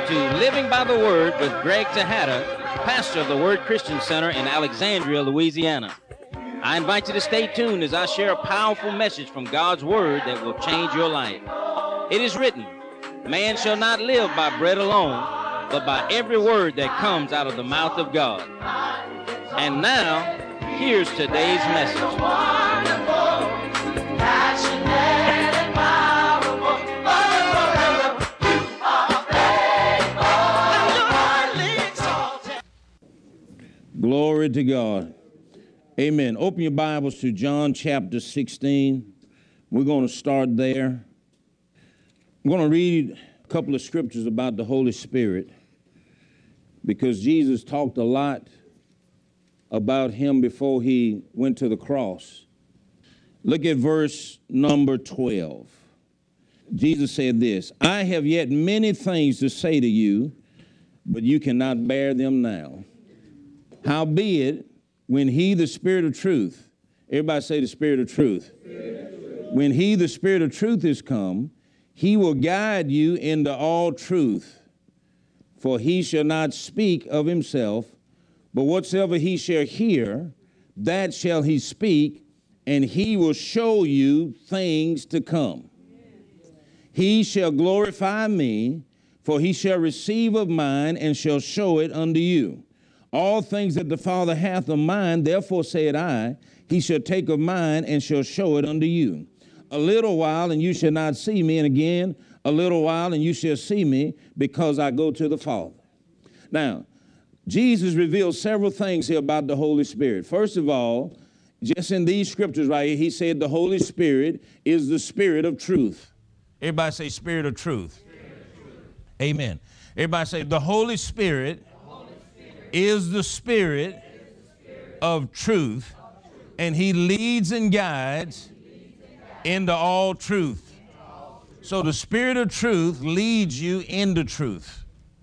to Living by the Word with Greg Tejada, pastor of the Word Christian Center in Alexandria, Louisiana. I invite you to stay tuned as I share a powerful message from God's Word that will change your life. It is written, man shall not live by bread alone, but by every word that comes out of the mouth of God. And now, here's today's message. Glory to God. Amen. Open your Bibles to John chapter 16. We're going to start there. I'm going to read a couple of scriptures about the Holy Spirit because Jesus talked a lot about him before he went to the cross. Look at verse number 12. Jesus said this, I have yet many things to say to you, but you cannot bear them now. Howbeit, when he, the Spirit of truth, everybody say the Spirit of truth. When he, the Spirit of truth, is come, he will guide you into all truth. For he shall not speak of himself, but whatsoever he shall hear, that shall he speak, and he will show you things to come. He shall glorify me, for he shall receive of mine, and shall show it unto you. All things that the Father hath of mine, therefore said I, he shall take of mine and shall show it unto you. A little while and you shall not see me, and again a little while and you shall see me, because I go to the Father. Now, Jesus revealed several things here about the Holy Spirit. First of all, just in these scriptures right here, he said the Holy Spirit is the Spirit of truth. Everybody say Spirit of truth. Spirit of truth. Amen. Everybody say the Holy Spirit is the Spirit of truth, and he leads and guides into all truth. So the Spirit of truth leads you into truth.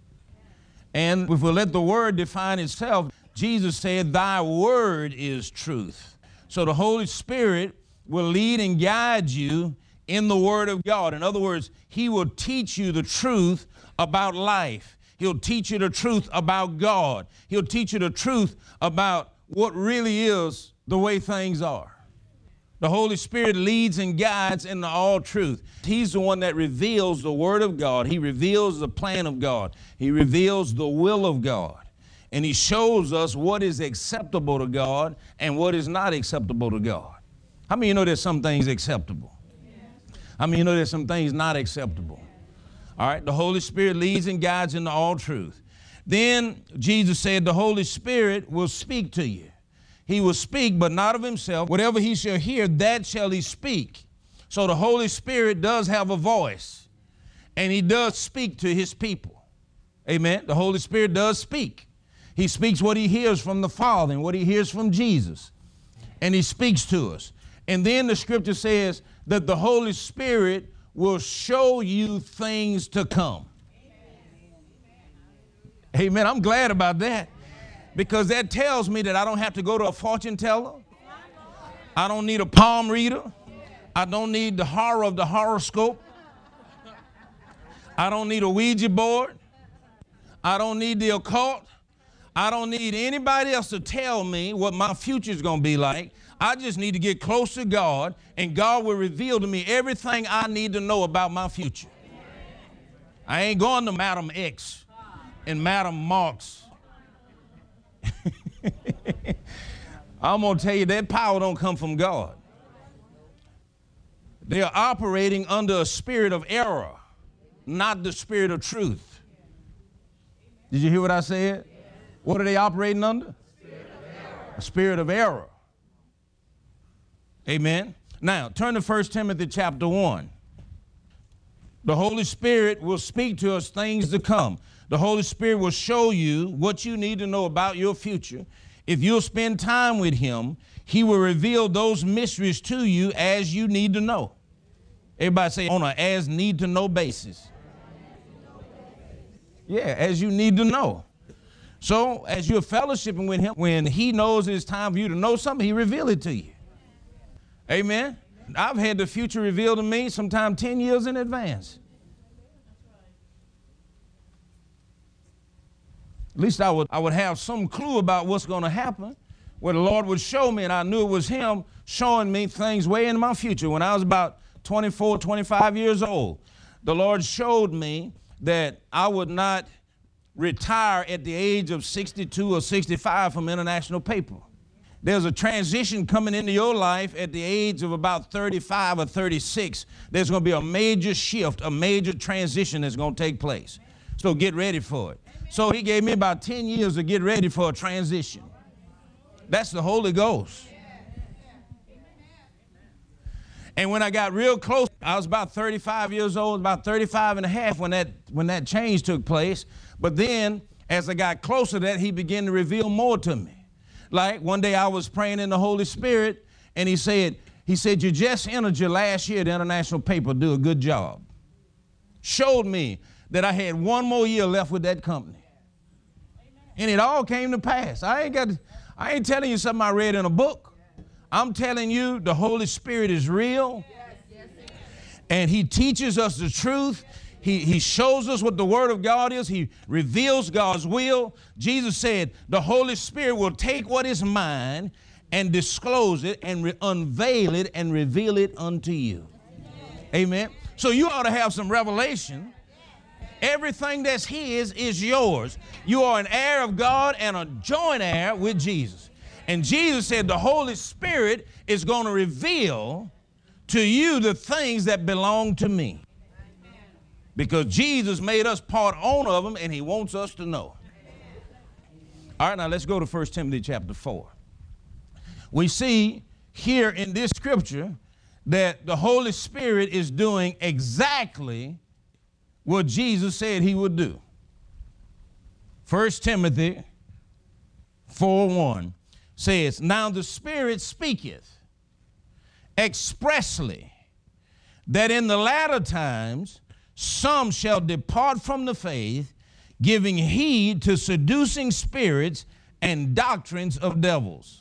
And if we let the word define itself, Jesus said, thy word is truth. So the Holy Spirit will lead and guide you in the word of God. In other words, he will teach you the truth about life. He'll teach you the truth about God. He'll teach you the truth about what really is the way things are. The Holy Spirit leads and guides into all truth. He's the one that reveals the Word of God. He reveals the plan of God. He reveals the will of God. And he shows us what is acceptable to God and what is not acceptable to God. How many of you know there's some things acceptable? How many of you know there's some things not acceptable? All right, the Holy Spirit leads and guides into all truth. Then Jesus said the Holy Spirit will speak to you. He will speak, but not of himself. Whatever he shall hear, that shall he speak. So the Holy Spirit does have a voice, and he does speak to his people. Amen. The Holy Spirit does speak. He speaks what he hears from the Father and what he hears from Jesus, and he speaks to us. And then the scripture says that the Holy Spirit will show you things to come. Amen. I'm glad about that, because that tells me that I don't have to go to a fortune teller. I don't need a palm reader. I don't need the horror of the horoscope. I don't need a Ouija board. I don't need the occult. I don't need anybody else to tell me what my future is going to be like. I just need to get close to God, and God will reveal to me everything I need to know about my future. I ain't going to Madam X and Madam Marx. I'm going to tell you that power don't come from God. They are operating under a spirit of error, not the spirit of truth. Did you hear what I said? What are they operating under? A spirit of error. Amen. Now, turn to 1 Timothy chapter 1. The Holy Spirit will speak to us things to come. The Holy Spirit will show you what you need to know about your future. If you'll spend time with him, he will reveal those mysteries to you as you need to know. Everybody say on a as need to know basis. Yeah, as you need to know. So as you're fellowshipping with him, when he knows it's time for you to know something, he reveal it to you. Amen. I've had the future revealed to me sometime 10 years in advance. At least I would have some clue about what's going to happen, where the Lord would show me, and I knew it was him showing me things way in my future. When I was about 24, 25 years old, the Lord showed me that I would not retire at the age of 62 or 65 from International Paper. There's a transition coming into your life at the age of about 35 or 36. There's going to be a major shift, a major transition that's going to take place. So get ready for it. So he gave me about 10 years to get ready for a transition. That's the Holy Ghost. And when I got real close, I was about 35 years old, about 35 and a half when that change took place. But then, as I got closer to that, he began to reveal more to me. Like one day I was praying in the Holy Spirit, and he said, you just entered your last year at the International Paper, do a good job. Showed me that I had one more year left with that company. And it all came to pass. I ain't telling you something I read in a book. I'm telling you the Holy Spirit is real. And he teaches us the truth. He shows us what the Word of God is. He reveals God's will. Jesus said the Holy Spirit will take what is mine and disclose it and unveil it and reveal it unto you. Amen. So you ought to have some revelation. Everything that's his is yours. You are an heir of God and a joint heir with Jesus. And Jesus said the Holy Spirit is going to reveal to you the things that belong to me. Because Jesus made us part owner of them, and he wants us to know. All right, now let's go to 1 Timothy chapter 4. We see here in this scripture that the Holy Spirit is doing exactly what Jesus said he would do. 1 Timothy 4:1 says, now the Spirit speaketh expressly that in the latter times some shall depart from the faith, giving heed to seducing spirits and doctrines of devils.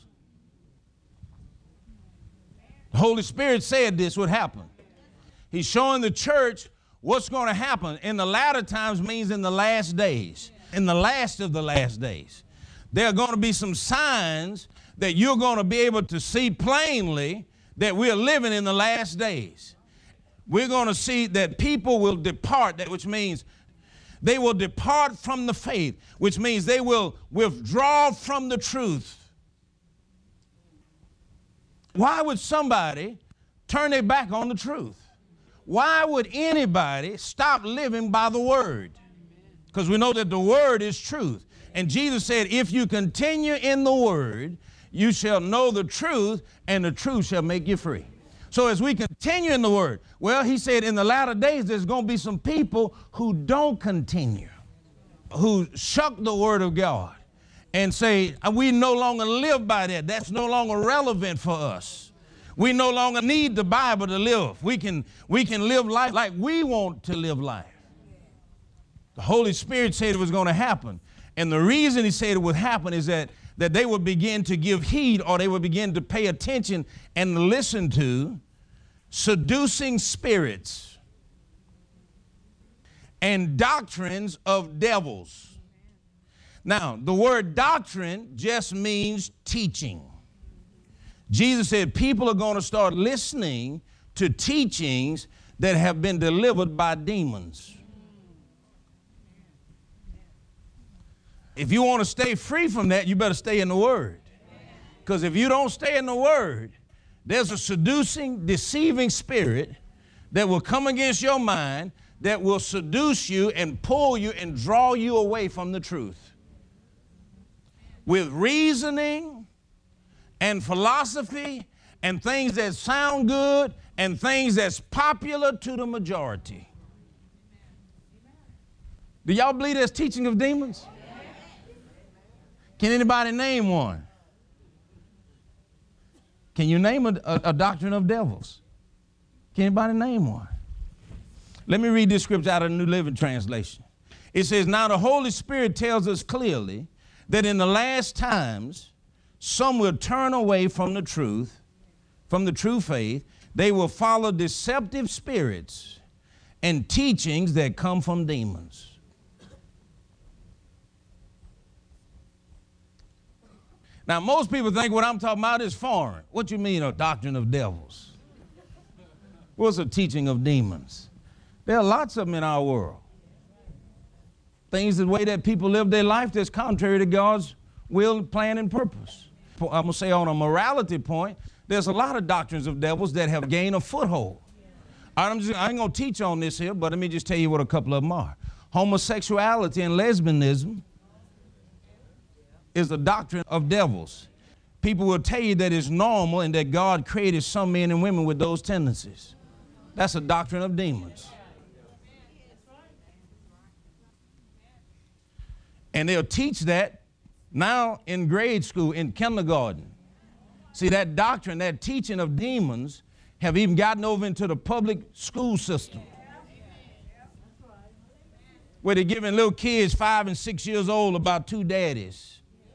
The Holy Spirit said this would happen. He's showing the church what's going to happen. In the latter times means in the last days. In the last of the last days. There are going to be some signs that you're going to be able to see plainly that we're living in the last days. We're going to see that people will depart, which means they will depart from the faith, which means they will withdraw from the truth. Why would somebody turn their back on the truth? Why would anybody stop living by the word? Because we know that the word is truth. And Jesus said, if you continue in the word, you shall know the truth, and the truth shall make you free. So as we continue in the word, well, he said in the latter days there's going to be some people who don't continue, who shuck the word of God and say, we no longer live by that. That's no longer relevant for us. We no longer need the Bible to live. We can live life like we want to live life. The Holy Spirit said it was going to happen. And the reason he said it would happen is that they would begin to give heed, or they would begin to pay attention and listen to seducing spirits and doctrines of devils. Now, the word doctrine just means teaching. Jesus said people are going to start listening to teachings that have been delivered by demons. If you want to stay free from that, you better stay in the Word. Because if you don't stay in the Word, there's a seducing, deceiving spirit that will come against your mind that will seduce you and pull you and draw you away from the truth. With reasoning and philosophy and things that sound good and things that's popular to the majority. Do y'all believe there's teaching of demons? Can anybody name one? Can you name a doctrine of devils? Can anybody name one? Let me read this scripture out of the New Living Translation. It says, now the Holy Spirit tells us clearly that in the last times, some will turn away from the truth, from the true faith. They will follow deceptive spirits and teachings that come from demons. Now, most people think what I'm talking about is foreign. What you mean a doctrine of devils? What's a teaching of demons? There are lots of them in our world. Things, the way that people live their life that's contrary to God's will, plan, and purpose. I'm going to say on a morality point, there's a lot of doctrines of devils that have gained a foothold. I ain't going to teach on this here, but let me just tell you what a couple of them are. Homosexuality and lesbianism is the doctrine of devils. People will tell you that it's normal and that God created some men and women with those tendencies. That's a doctrine of demons. And they'll teach that now in grade school, in kindergarten. See, that doctrine, that teaching of demons have even gotten over into the public school system, where they're giving little kids 5 and 6 years old about two daddies.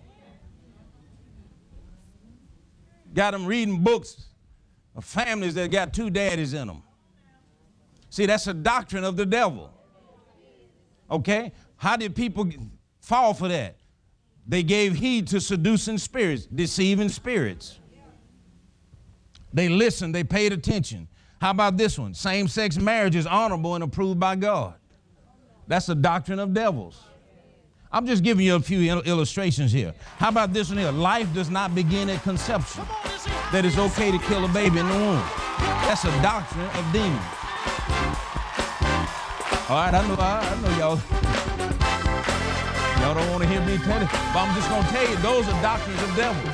Got them reading books of families that got two daddies in them. See, that's a doctrine of the devil. Okay? How did people fall for that? They gave heed to seducing spirits, deceiving spirits. They listened, they paid attention. How about this one? Same-sex marriage is honorable and approved by God. That's a doctrine of devils. I'm just giving you a few illustrations here. How about this one here? Life does not begin at conception. That it's okay to kill a baby in the womb. That's a doctrine of demons. All right, I know y'all don't want to hear me tell it, but I'm just going to tell you, those are doctrines of devils.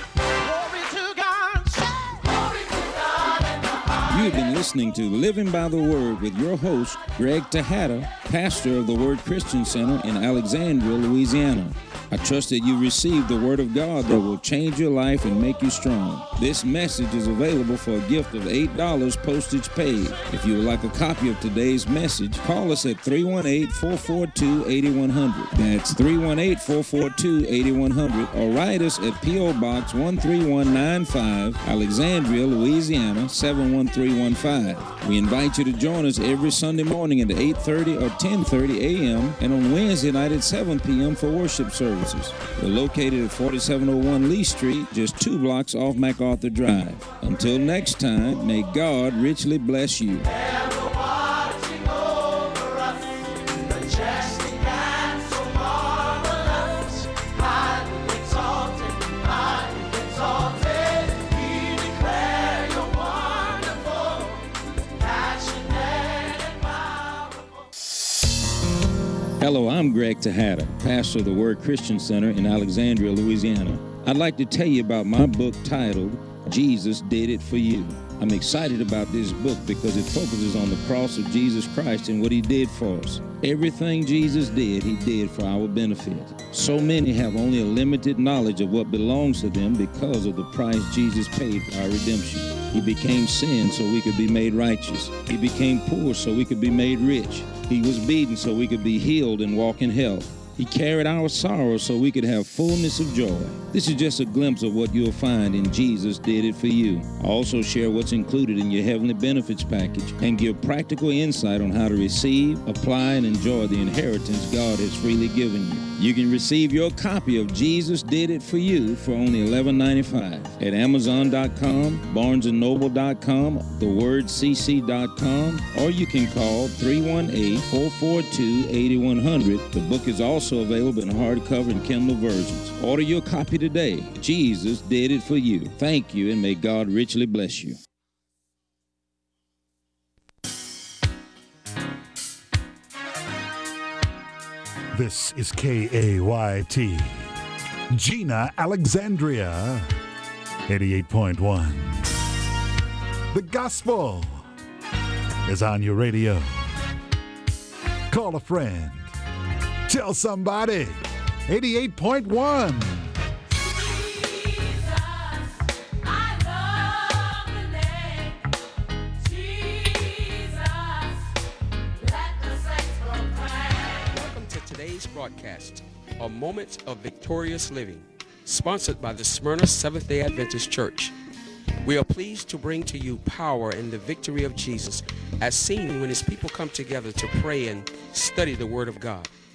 You've been listening to Living by the Word with your host, Greg Tejada, pastor of the Word Christian Center in Alexandria, Louisiana. I trust that you received the Word of God that will change your life and make you strong. This message is available for a gift of $8 postage paid. If you would like a copy of today's message, call us at 318-442-8100. That's 318-442-8100, or write us at P.O. Box 13195, Alexandria, Louisiana 71315. We invite you to join us every Sunday morning at 8:30 or 10:30 a.m. and on Wednesday night at 7 p.m. for worship services. We're located at 4701 Lee Street, just 2 blocks off MacArthur Drive. Until next time, may God richly bless you. Hello, I'm Greg Tejada, pastor of the Word Christian Center in Alexandria, Louisiana. I'd like to tell you about my book titled, Jesus Did It For You. I'm excited about this book because it focuses on the cross of Jesus Christ and what he did for us. Everything Jesus did, he did for our benefit. So many have only a limited knowledge of what belongs to them because of the price Jesus paid for our redemption. He became sin so we could be made righteous. He became poor so we could be made rich. He was beaten so we could be healed and walk in health. He carried our sorrows so we could have fullness of joy. This is just a glimpse of what you'll find in Jesus Did It For You. I also share what's included in your heavenly benefits package and give practical insight on how to receive, apply, and enjoy the inheritance God has freely given you. You can receive your copy of Jesus Did It For You for only $11.95 at Amazon.com, BarnesandNoble.com, TheWordCC.com, or you can call 318-442-8100. The book is also available in hardcover and Kindle versions. Order your copy today. Jesus Did It For You. Thank you, and may God richly bless you. This is KAYT, Gina, Alexandria, 88.1. The gospel is on your radio. Call a friend. Tell somebody. 88.1. Broadcast, A Moment of Victorious Living, sponsored by the Smyrna Seventh-day Adventist Church. We are pleased to bring to you power in the victory of Jesus as seen when his people come together to pray and study the Word of God.